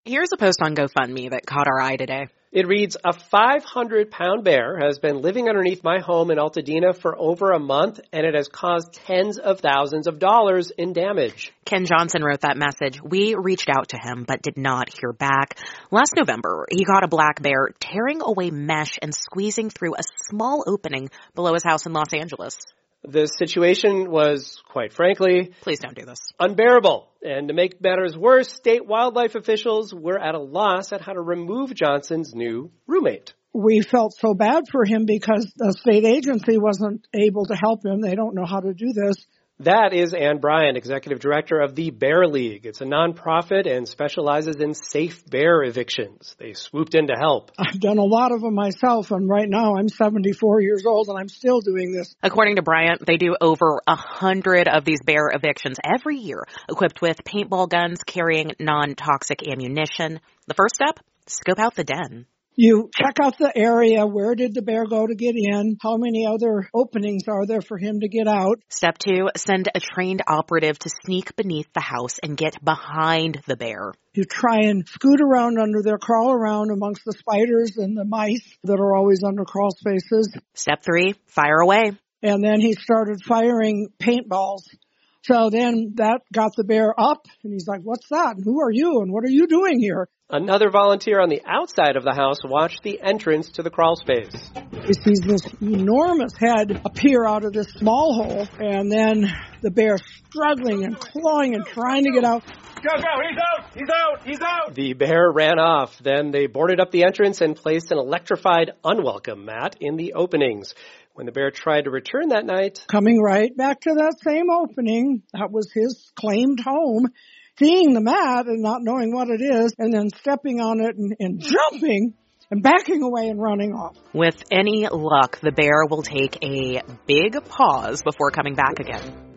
Here's a post on GoFundMe that caught our eye today. It reads, a 500-pound bear has been living underneath my home in Altadena for over a month, and it has caused tens of thousands of dollars in damage. Ken Johnson wrote that message. We reached out to him, but did not hear back. Last November, he caught a black bear tearing away mesh and squeezing through a small opening below his house in Los Angeles. The situation was, quite frankly, please don't do this, unbearable. And to make matters worse, state wildlife officials were at a loss at how to remove Johnson's new roommate. We felt so bad for him because the state agency wasn't able to help him. They don't know how to do this. That is Ann Bryant, executive director of the Bear League. It's a nonprofit and specializes in safe bear evictions. They swooped in to help. I've done a lot of them myself, and right now I'm 74 years old, and I'm still doing this. According to Bryant, they do over 100 of these bear evictions every year, equipped with paintball guns carrying non-toxic ammunition. The first step? Scope out the den. You check out the area. Where did the bear go to get in? How many other openings are there for him to get out? Step 2, send a trained operative to sneak beneath the house and get behind the bear. You try and scoot around under there, crawl around amongst the spiders and the mice that are always under crawl spaces. Step 3, fire away. And then he started firing paintballs. So then that got the bear up, and he's like, what's that? And who are you? And what are you doing here? Another volunteer on the outside of the house watched the entrance to the crawl space. He sees this enormous head appear out of this small hole, and then the bear struggling and clawing and trying to get out. Go, he's out, he's out, he's out! The bear ran off. Then they boarded up the entrance and placed an electrified unwelcome mat in the openings. When the bear tried to return that night, coming right back to that same opening, that was his claimed home, seeing the mat and not knowing what it is, and then stepping on it and jumping and backing away and running off. With any luck, the bear will take a big pause before coming back again.